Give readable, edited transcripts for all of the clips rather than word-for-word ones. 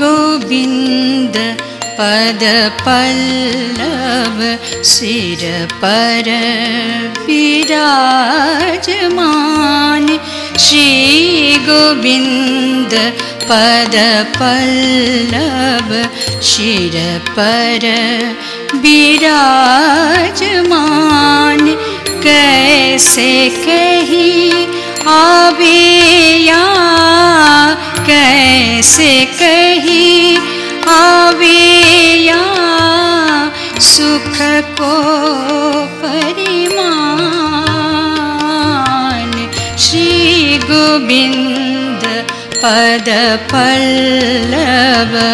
गोविंद पद पल्लव सिर पर विराजमान। श्री गोविंद पद पल्लव सिर पर विराजमान। कैसे कही आवे या कैसे कही आवे या सुख को परिमाण। श्री गोविंद पद पल्लव।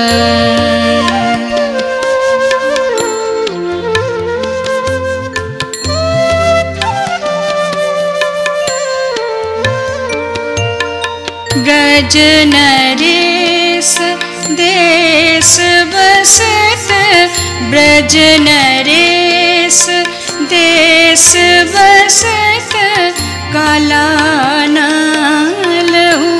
ब्रज नरेश देश बसत ब्रज नरेश देश बसत काला नालहू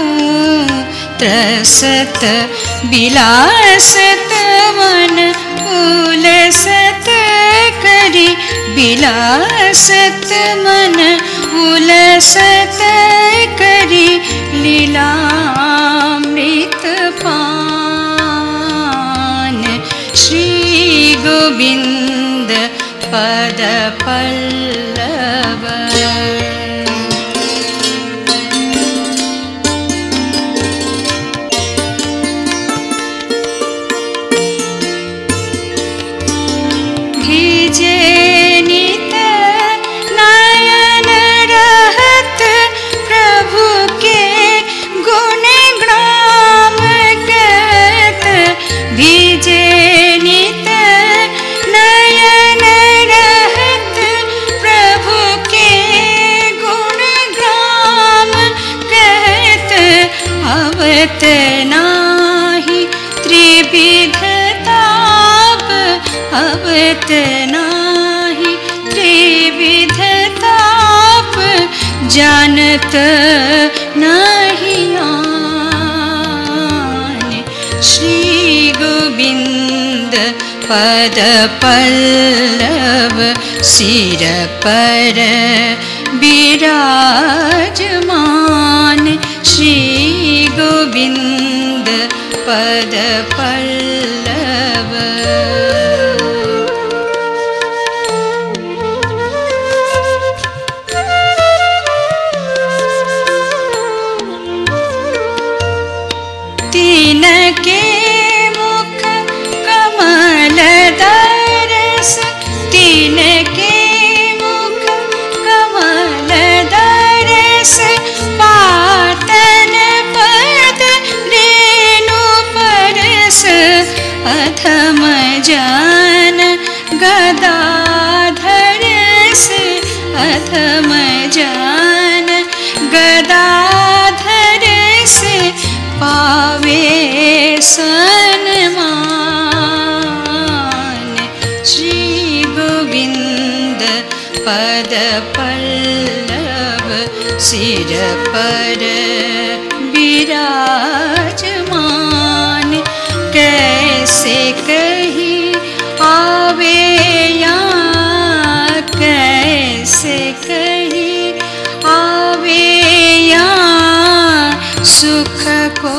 त्रसत बिलासत मन उलसत करी बिलासत मन उलसत करी लीलामृत पान। श्री गोविंद पद पल्लव। भीजे नित नयन रहत प्रभु के गुण ग्राम कहत। भीजे नित नयन रहत प्रभु के गुण ग्राम कहत। अवत नाही त्रिविध ताप अवत नाही त्रिविध ताप जानत नहीं आन। श्री गोविंद पद पल्लव सिर पर विराजमान। श्री गोविंद पद पल्लव। तीन के मुख कमल दरस तीन के मुख कमल दरस पातन पद रेणु परस अधम जान गदाधरस अधम जान गदाधरस पावे सन्मान। श्री गोविंद पद पल्लव सिर पर विराजमान। कैसे कही आवे या कैसे कही आवे या सुख को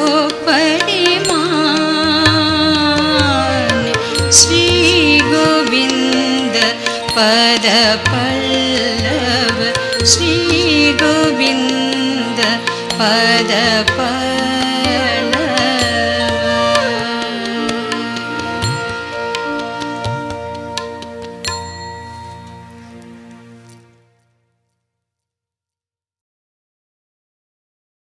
परिमाण। श्री गोविंद पद पल्लव श्री गोविंद पद पल्लव।